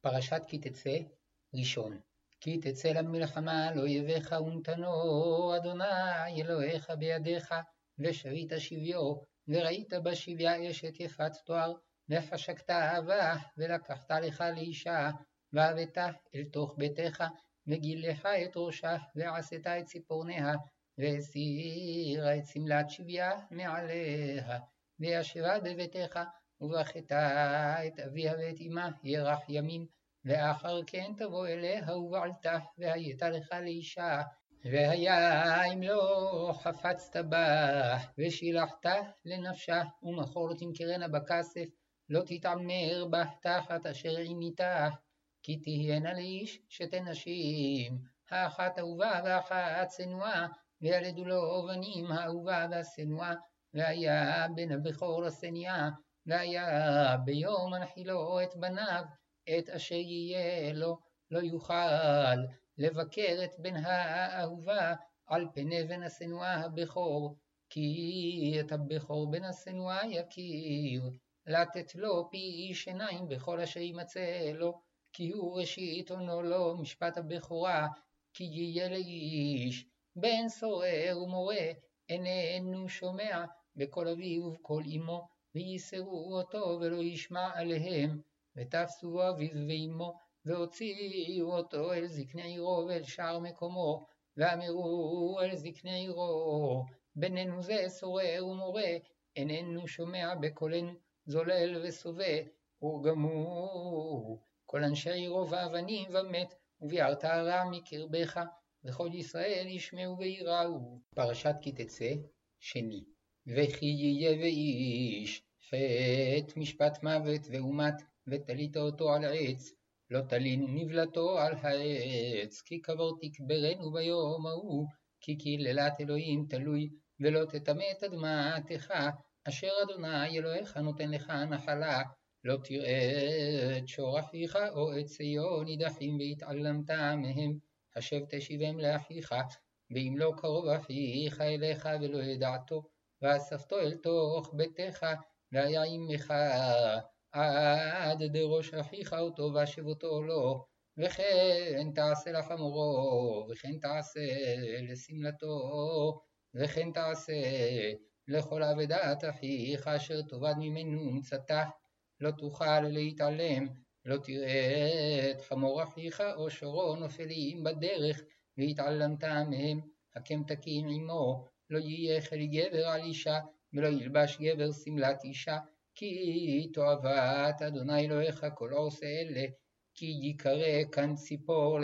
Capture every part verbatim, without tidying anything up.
פרשת כי תצא ראשון. כי תצא למלחמה לאויביך ונתנו אדוני אלוהיך בידיך, ושבית שביו, וראית בשביה אשת יפת תואר, וחשקת אהבה, ולקחת לך לאישה, והבאת אל תוך ביתך, וגילך את ראשה, ועשית את ציפורניה, והסירה את סמלת שביה מעליה, וישבה בביתך, ובכתה את אביה ואת אמה ירח ימים, ואחר כן תבוא אליה ובעלתה, והיית לך לאישה. והיה אם לא חפצת בה, ושילחת לנפשה, ומחור תמכרנה בכסף, לא תתעמר בה תחת אשר עימיתה, כי תהיינה לאיש שתי נשים, האחת אהובה והאחת שנואה, וילדו לו בנים האהובה והשנואה, והיה בן הבכור לשניה, והיה ביום הנחילו את בניו, את אשר יהיה לו לא יוכל לבקר את בן האהובה על פני בן השנואה הבכור, כי את הבכור בן השנואה יכיר, לתת לו פי איש עיניים בכל אשר ימצא לו, כי הוא ראשית עונו לו משפט הבכורה, כי יהיה לאיש בן סורר ומורה, איננו שומע בקול אביו ובקול אמו, וייסרו אותו ולא ישמע עליהם, ותפסו אביו ואמו, והוציאו אותו אל זקני עירו ואל שער מקומו, ואמרו אל זקני עירו, בננו זה סורר ומורה, איננו שומע בקולנו, זולל וסובא, ורגמו כל אנשי עירו ואבנים ומת, וביערת הרע מקרבך, וכל ישראל ישמעו ויראו. פרשת כי תצא שני. וכי יהיה ואיש חטא משפט מוות ואומת, ותלית אותו על עץ, לא תלינו נבלתו על העץ, כי קבור תקברנו ביום ההוא, כי קללת אלוהים תלוי, ולא תטמא את אדמתך, אשר אדוני אלוהיך נותן לך נחלה. לא תראה את שור אחיך או את ציון נידחים והתעלמת מהם, השב תשיבם לאחיך, ואם לא קרוב אחיך אליך ולא ידעתו, ואספתו אל תוך ביתך, והיה עמך עד דראש אחיך אותו ואשב אותו לו, וכן תעשה לחמורו, וכן תעשה לשמלתו, וכן תעשה לכל עבדת אחיך אשר תאבד ממנו מצאתה. לא תוכל להתעלם, לא תראה את חמור אחיך או שורו נופלים בדרך, והתעלמת מהם, הקם תקים עמו, לא יהיה חלי גבר על אישה, ולא ילבש גבר סמלת אישה, כי תועבת אדוני אלוהיך כל עושה אלה, כי יקרא כאן ציפור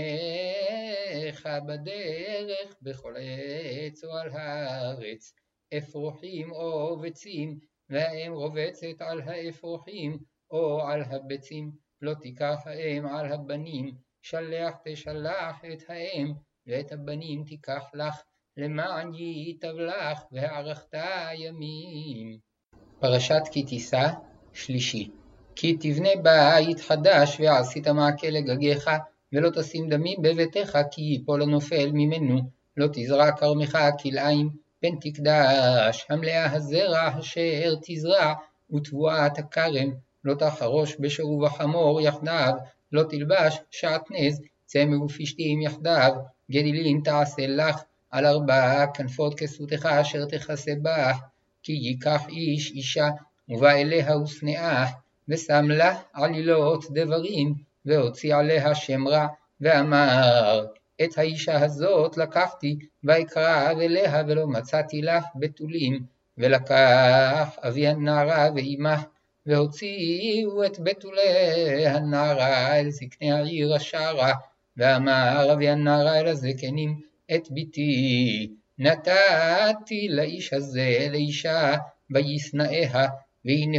לפניך בדרך, בכל עץ או על הארץ, אפרוחים או ביצים, והאם רובצת על האפרוחים או על הביצים, לא תיקח האם על הבנים, שלח תשלח את האם, ואת הבנים תיקח לך, למען ייטב לך והארכת ימים. פרשת כי תישא שלישי. כי תבנה בית חדש ועשית מעקה לגגיך, ולא תשים דמים בביתך, כי ייפול הנופל ממנו, לא תזרע כרמך כלאיים, פן תקדש המלאה הזרע אשר תזרע, ותבואת הכרם, לא תחרוש בשור ובחמור יחדיו, לא תלבש שעטנז, צמר ופשתים יחדיו, גדילים תעשה לך, על ארבע כנפות כסותך אשר תכסה בה, כי ייקח איש אישה, ובא אליה ושנאה, ושם לה עלילות דברים, והוציא עליה שם רע, ואמר, את האישה הזאת לקחתי, ויקרב אליה ולא מצאתי לך בתולים, ולקח אבי הנערה ואימה, והוציאו את בתולי הנערה אל זקני העיר השערה, ואמר אבי הנערה אל הזקנים, את ביתי נתתי לאיש הזה לאישה, וישנאיה, והנה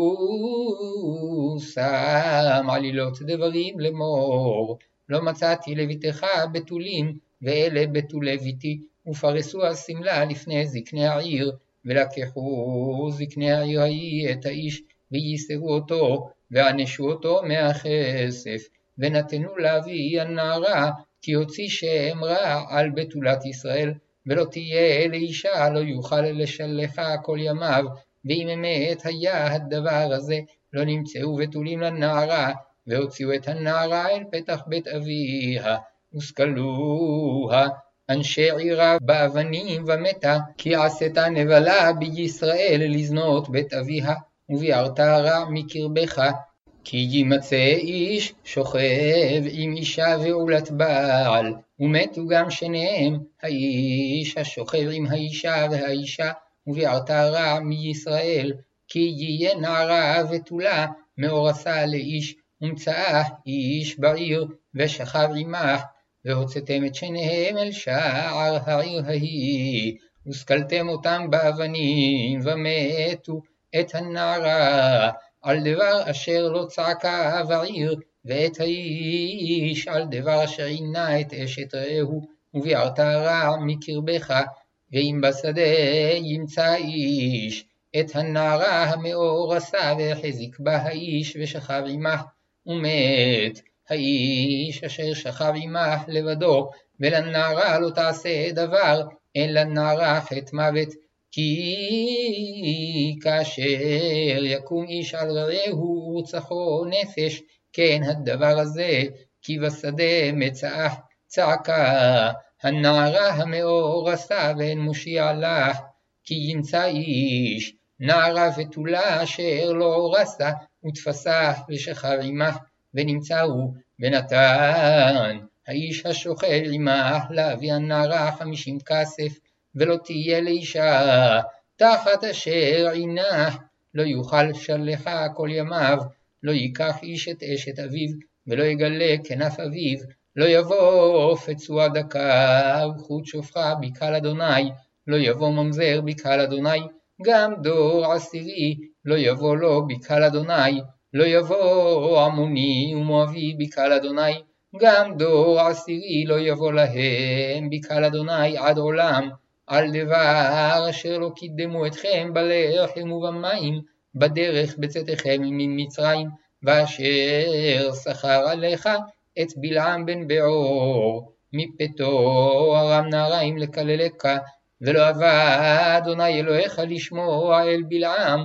הוא שם עלילות דברים לאמור, לא מצאתי לביתך בתולים, ואלה בתולי ביתי, ופרסו הסמלה לפני זקני העיר, ולקחו זקני העיר ההיא את האיש, וייסרו אותו, וענשו אותו מהכסף, ונתנו לאבי הנערה, כי הוציא שם רע על בתולת ישראל, ולא תהיה לאישה, לא יוכל לשלחה כל ימיו, ואם אמת היה הדבר הזה, לא נמצאו בתולים לנערה, והוציאו את הנערה אל פתח בית אביה, וסקלוה אנשי עירה באבנים ומתה, כי עשתה נבלה בישראל לזנות בית אביה, וביערת רע מקרבך. כי יימצא איש שוכב עם אישה ועולת בעל, ומתו גם שניהם, האיש השוכב עם האישה והאישה, וביערת רע מישראל. כי יהיה נערה ותולה מאורסה לאיש, ומצאה איש בעיר ושכב עמך, והוצאתם את שניהם אל שער העיר ההיא, וסקלתם אותם באבנים ומתו את הנערה על דבר אשר לא צעקה בעיר, ואת האיש על דבר אשר עינה את אשת רעהו, וביערת רע מקרבך. ואם בשדה ימצא איש את הנערה המאורסה, והחזיק בה האיש ושכב עמך, ומת האיש אשר שכב עמך לבדו, ולנערה לא תעשה דבר, אין לנערה חטא מוות. כי כאשר יקום איש על רעהו ורצחו נפש, כן הדבר הזה, כי בשדה מצאה צעקה הנערה המאורסה, ואין מושיע לך. כי ימצא איש נערה ותולה אשר לא אורסה, ותפסה ושכב עמך, ונמצאו, ונתן האיש השוכב עמך להביא הנערה חמישים כסף, ולא תהיה לאישה תחת אשר עינך, לא יוכל שלחה כל ימיו. לא ייקח איש את אשת אביו, ולא יגלה כנף אביו, לא יבוא פצוע דקה וחוט שופחה בקהל אדוני, לא יבוא ממזר בקהל אדוני, גם דור עשירי לא יבוא לו בקהל אדוני, לא יבוא עמוני ומואבי בקהל אדוני, גם דור עשירי לא יבוא להם בקהל אדוני עד עולם. על דבר אשר לא קידמו אתכם בלחם ובמים, בדרך בצאתכם ממצרים, ואשר שכר עליך את בלעם בן בעור מפתו ארם נהריים לקללך, ולא אבא אדוני אלוהיך לשמוע אל בלעם,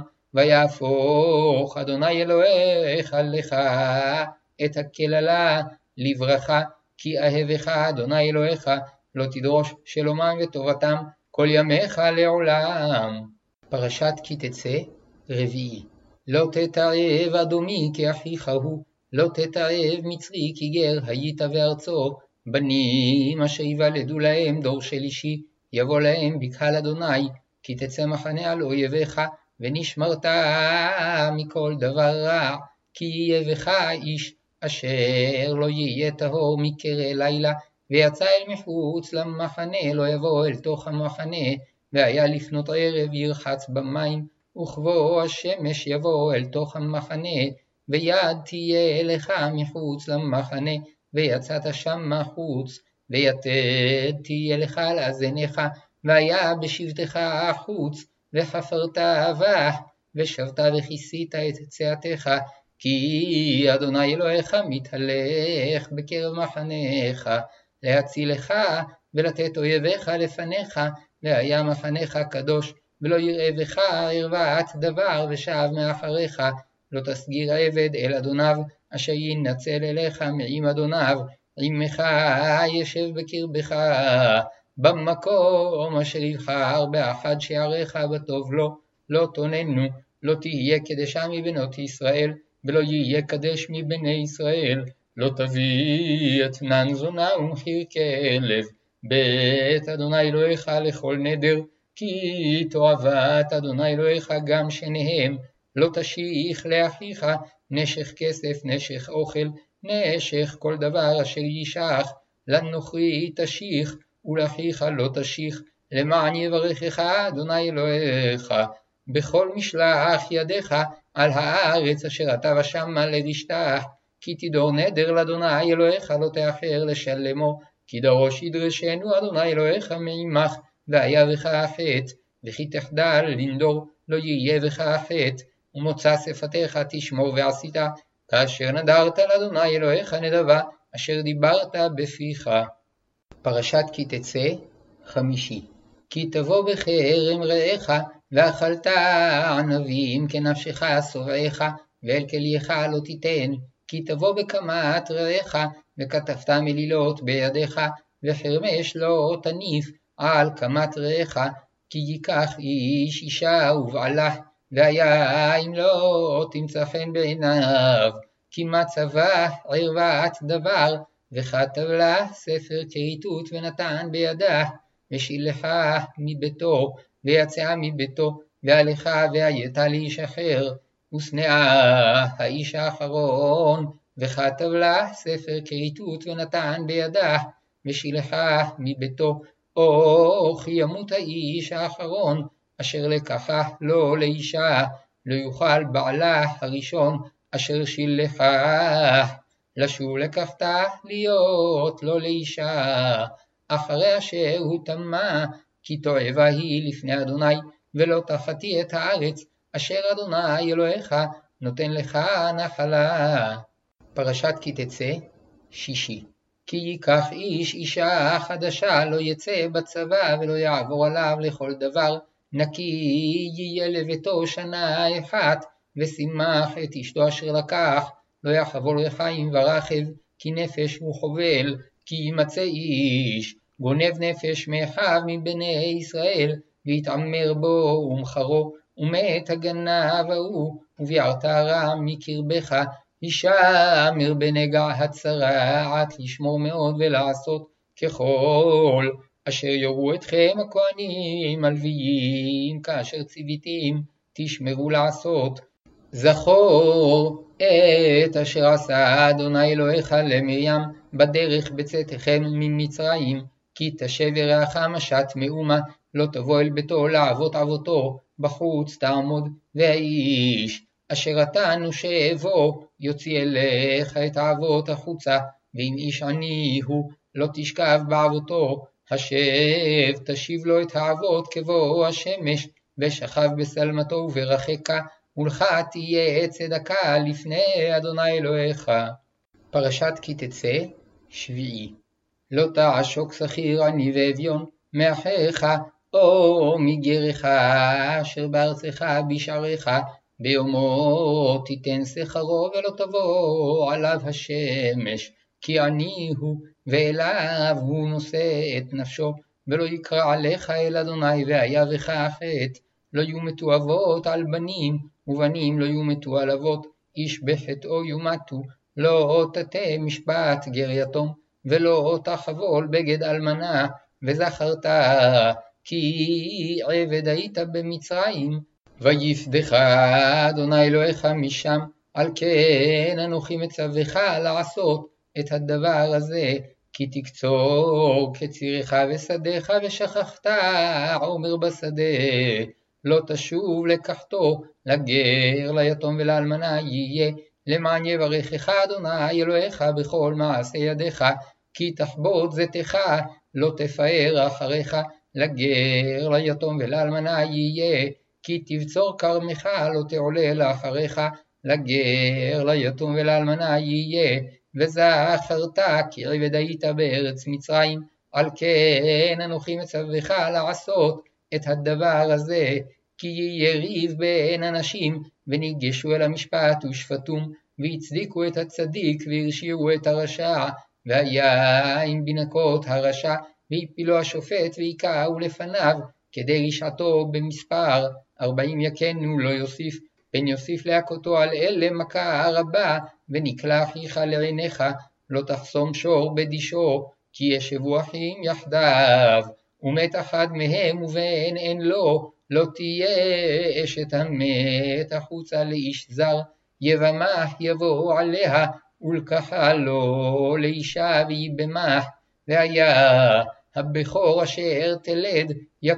ויהפוך אדוני אלוהיך לך את הקללה לברכה. כי אהבך אדוני אלוהיך, לא תדרוש שלומם וטובתם כל ימיך לעולם. פרשת כי תצא רביעי. לא תתעב אדומי כאחיך הוא, לא תתעב מצרי כי גר היית בארצו, בנים אשר יוולדו להם דור שלישי, יבוא להם בקהל אדוני. כי תצא מחנה על אויביך, ונשמרת מכל דבר רע. כי יהיה בך איש אשר לא יהיה טהור מקרא לילה, ויצא אל מחוץ למחנה, לא יבוא אל תוך המחנה, והיה לפנות ערב ירחץ במים, וכבוא השמש יבוא אל תוך המחנה, ויד תהיה לך מחוץ למחנה, ויצאת שם מחוץ, ויתד תהיה לך לאזניך, והיה בשבתך החוץ, וחפרת אבך, ושבת וכיסית את צאתך. כי אדוני אלוהיך מתהלך בקרב מחניך, להצילך ולתת אויביך לפניך, והיה מחניך קדוש, ולא יראה בך ערוות דבר ושב מאחריך. לא תסגיר העבד אל אדוניו, אשר ינצל אליך מעם אדוניו, עמך ישב בקרבך, במקום אשר יבחר באחד שעריך בטוב לו. לא תוננו, לא תהיה קדשה מבנות ישראל, ולא יהיה קדש מבני ישראל. לא תביא אתנן זונה ומחיר כלב בית אדוני אלוהיך לכל נדר, כי תועבת אדוני אלוהיך גם שניהם. לא תשיך לאחיך נשך כסף, נשך אוכל, נשך כל דבר אשר ישך. לנוכרי תשיך, ולאחיך לא תשיך, למען יברכך אדוני אלוהיך בכל משלח ידיך על הארץ אשר אתה ושמה לרשתה. כי תדור נדר לאדוני אלוהיך, לא תאחר לשלמו, כי דרוש ידרשנו אדוני אלוהיך מעמך, והיה בך החטא. וכי תחדל לנדור, לא יהיה בך החטא, ומוצא שפתיך תשמור ועשית, כאשר נדרת לאדוני אלוהיך נדבה, אשר דיברת בפיך. פרשת כי תצא חמישי. כי תבוא בכרם רעך, ואכלת ענבים כנפשך שובעך, ואל כלייך לא תיתן. כי תבוא בקמת רעך, וכתבת מלילות בידיך, וחרמש לא תניף על קמת רעך, כי ייקח איש אישה ובעלה, והיה אם לא תמצא חן בעיניו, כי מצבה ערוות דבר, וכתב לה ספר כריתות ונתן בידה, ושילחה מביתו, ויצאה מביתו, והלכה והייתה לאיש אחר, ושנאה האיש האחרון, וכתב לה ספר כריתות ונתן בידה, ושילחה מביתו, או כי ימות האיש האחרון, אשר לקחה לו לאישה, לא יוכל בעלה הראשון, אשר שילחה, לשוב לקחתה להיות לו לאישה, אחרי אשר הוא תמה, כי תועבה היא לפני אדוני, ולא תחתי את הארץ, אשר אדוני אלוהיך נותן לך נחלה. פרשת כי תצא, שישי. כי ייקח איש אישה חדשה, לא יצא בצבא ולא יעבור עליו לכל דבר, נקי יהיה לביתו שנה אחת, ושימח את אשתו אשר לקח, לא יחבור לחיים ורכב, כי נפש הוא חובל, כי ימצא איש גונב נפש מאחיו מבני ישראל, ויתעמר בו ומחרו, ומת הגנב ההוא, וביערת הרע מקרבך, הישמר בנגע הצרעת, לשמור מאוד ולעשות ככל אשר יורו אתכם הכהנים הלוויים, כאשר ציוויתים תשמרו לעשות. זכור את אשר עשה אדוני אלוהיך למרים בדרך בצאתכם ממצרים, כי תשב ירעך משת מאומה, לא תבוא אל ביתו לעבוד עבותו, בחוץ תעמוד, והאיש אשר אתה נושה בו יוציא אליך את העבוד החוצה, ואם איש עני הוא לא תשכב בעבותו, השב תשיב לו את העבוד כבוא השמש, ושכב בסלמתו וברחקה, ולך תהיה צדקה לפני אדוני אלוהיך. פרשת כי תצא, שביעי. לא תעשוק שכיר עני ואביון מאחיך, או מגרך אשר בארצך בשעריך, ביומו תיתן שכרו ולא תבוא עליו השמש, כי עני הוא ואליו הוא נושא את נפשו, ולא יקרא עליך אל אדוני והיה בך חטא, לא יומתו אבות על בנים, ובנים לא יומתו על אבות, איש בחטאו יומתו, לא תטה משפט גר יתום, ולא תחבול בגד אלמנה, וזכרת כי עבד היית במצרים, ויפדך אדוני אלוהיך משם, על כן אנוכי מצווך לעשות את הדבר הזה, כי תקצור קצירך ושדך, ושכחת עומר בשדה, לא תשוב לקחתו, לגר ליתום ולאלמנה יהיה, למען יברכך אדוני אלוהיך בכל מעשה ידיך, כי תחבוט זיתך לא תפאר אחריך, לגר ליתום ולאלמנה יהיה, כי תבצור כרמך לא תעולה לאחריך, לגר ליתום ולאלמנה יהיה, וזכרת כי עבד היית בארץ מצרים, על כן אנוכי מצווך לעשות את הדבר הזה, כי יהיה ריב בין אנשים, וניגשו אל המשפט ושפטום, והצדיקו את הצדיק והרשיעו את הרשע, והיה עם בנקות הרשע, והפילו השופט ויקעו לפניו, כדי רשעתו במספר, ארבעים יקנו לא יוסיף, פן יוסיף להכותו על אלה מכה רבה, ונקלע אחיך לעיניך, לא תחסום שור בדישו, כי ישבו אחים יחדיו, ומת אחד מהם ובן אין לו, לא תהיה אשת המת החוצה לאיש זר, יבמה יבוא עליה, ולקחה לו לאישה ויבמה, והיה הבכור אשר תלד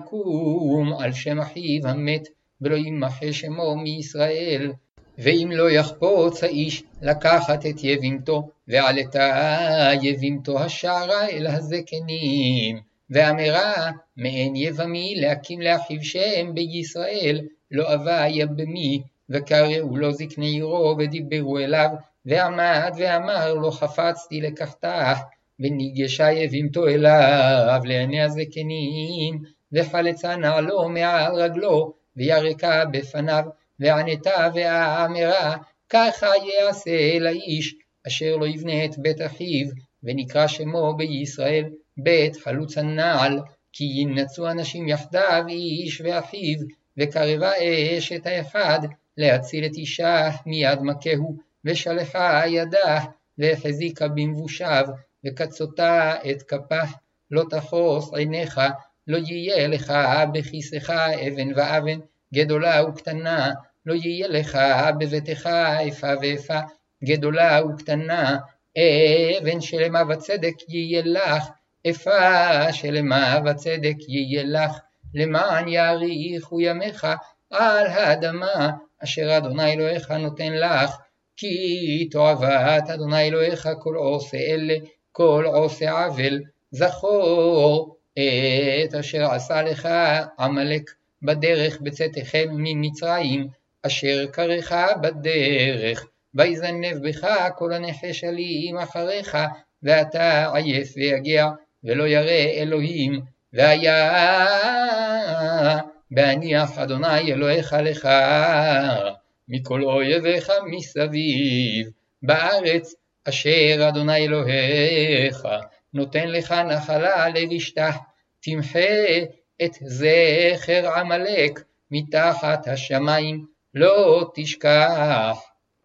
יקום על שם אחיו המת, ולא ימחה שמו מישראל. ואם לא יחפוץ האיש לקחת את יבימתו, ועלתה יבימתו השערה אל הזקנים, ואמרה מעין יבמי להקים לאחיו שם בישראל, לא אבה יבמי, וקראו לו זקני עירו ודיברו אליו, ועמד ואמר לא חפצתי לקחתה, וניגשה יבימתו אליו לעיני הזקנים, וחלצה נעלו מעל רגלו, וירקה בפניו, וענתה ואמרה ככה יעשה לאיש, אשר לא יבנה את בית אחיו, ונקרא שמו בישראל בית חלוץ הנעל, כי ינצו אנשים יחדיו איש ואחיו, וקרבה אש את האחד להציל את אישה מיד מכהו, ושלחה ידה והחזיקה במבושיו, וקצותה את כפך, לא תחוס עיניך, לא יהיה לך בכיסך אבן ואבן, גדולה וקטנה, לא יהיה לך בביתך איפה ואיפה, גדולה וקטנה, אבן שלמה וצדק יהיה לך, איפה שלמה וצדק יהיה לך, למען יאריכו ימיך על האדמה, אשר אדוני אלוהיך נותן לך, כי תועבת אדוני אלוהיך כל עושה אלה, כל עושה עוול, זכור את אשר עשה לך עמלק בדרך בצאתכם ממצרים, אשר קרך בדרך, ויזנב בך כל הנחשלים אחריך, ואתה עייף ויגע, ולא ירא אלוהים, והיה בהניח אדוני אלוהיך לך מכל אויביך מסביב, בארץ אשר אדוני אלוהיך נותן לך נחלה לרשתה, תמחה את זכר עמלק מתחת השמיים, לא תשכח.